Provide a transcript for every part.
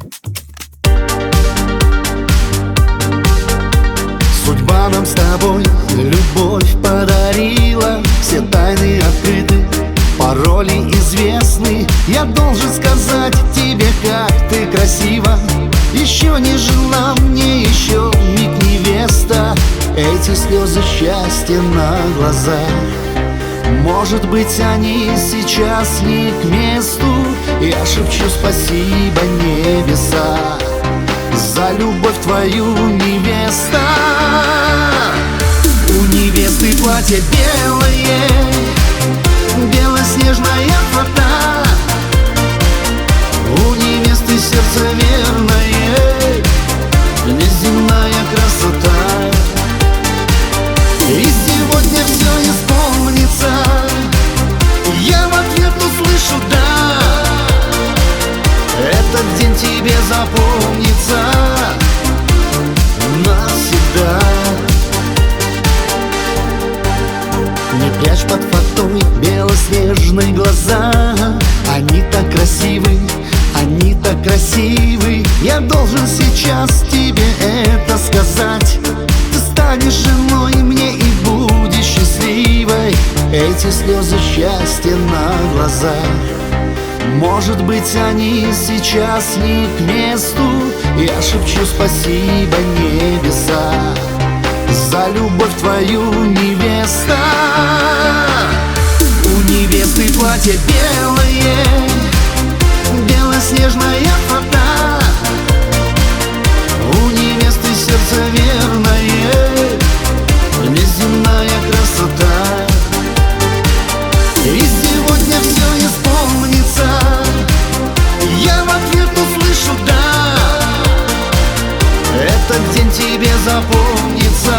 Судьба нам с тобой любовь подарила, все тайны открыты, пароли известны. Я должен сказать тебе, как ты красива. Еще не жена мне, еще миг невеста. Эти слезы счастья на глазах, может быть, они сейчас не к месту. Я шепчу спасибо небеса за любовь твою, невеста. У невесты платье белое, белоснежная фата. У невесты сердце верное, неземная красота. И сегодня все исполнится, я в ответ услышу «да». Этот день тебе запомнится навсегда. Не прячь под фатой белоснежные глаза, они так красивы, они так красивы. Я должен сейчас тебе это сказать. Ты станешь женой мне и будешь счастливой. Эти слезы счастья на глазах, может быть, они сейчас не к месту. Я шепчу спасибо небеса за любовь твою, невеста. У невесты платье белое, белоснежная фата. У невесты сердце верное, неземная красота. И сегодня все исполнится, я в ответ услышу «да». Этот день тебе запомнится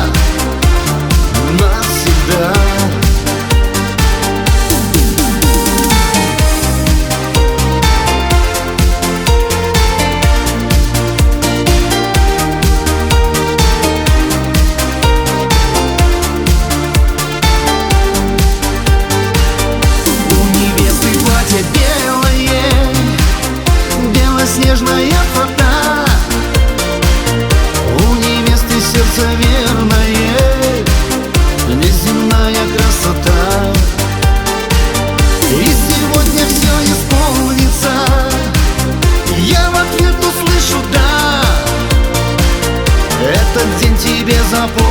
навсегда. Белоснежная фата. У невесты сердце верное, неземная красота. И сегодня все исполнится, я в ответ услышу «да». Этот день тебе запомнится